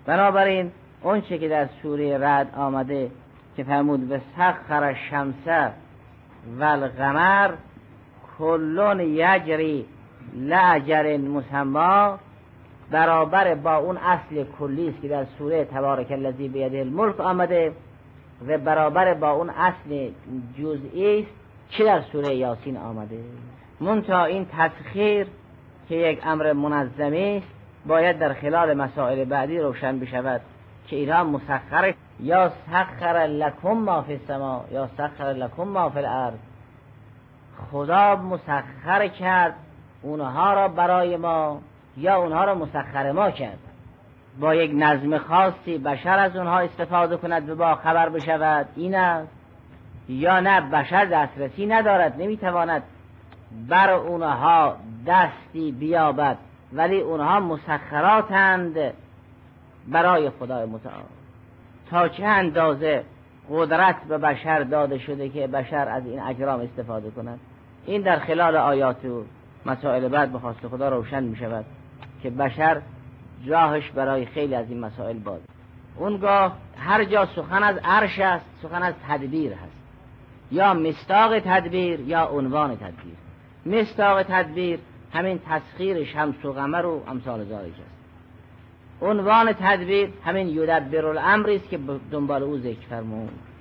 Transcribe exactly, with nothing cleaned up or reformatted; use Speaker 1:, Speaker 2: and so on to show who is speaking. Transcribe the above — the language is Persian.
Speaker 1: بنابراین اون چه که در سوره رعد آمده که فرمود و سخر الشمس و القمر کلون یجری لاجل مسمی، برابر با اون اصل کلی است که در سوره تبارک الذی بیده الملک آمده و برابر با اون اصل جزئی است که در سوره یاسین آمده. منتها این تسخیر که یک امر منظمی است باید در خلال مسائل بعدی روشن بشود که اینها مسخر، یا سخر لکم ما فی السماء یا سخر لکم ما فی الارض، خدا مسخر کرد اونها را برای ما یا اونها را مسخر ما کرد. با یک نظم خاصی بشر از اونها استفاده کند و با خبر بشود این است، یا نه بشر دسترسی ندارد، نمیتواند بر اونها دستی بیابد، ولی اونها مسخراتند برای خدای متعال. تا چه اندازه قدرت به بشر داده شده که بشر از این اجرام استفاده کند، این در خلال آیات و مسائل بعد به خواست خدا روشن می شود که بشر راهش برای خیلی از این مسائل باز. اونگاه هر جا سخن از عرش است سخن از تدبیر هست، یا مصداق تدبیر یا عنوان تدبیر. مصداق تدبیر همین تسخیر شمس و قمر و امثال ذالک است. عنوان تدبیر همین یدبر الامر است که دنبال او ذکر فرمود.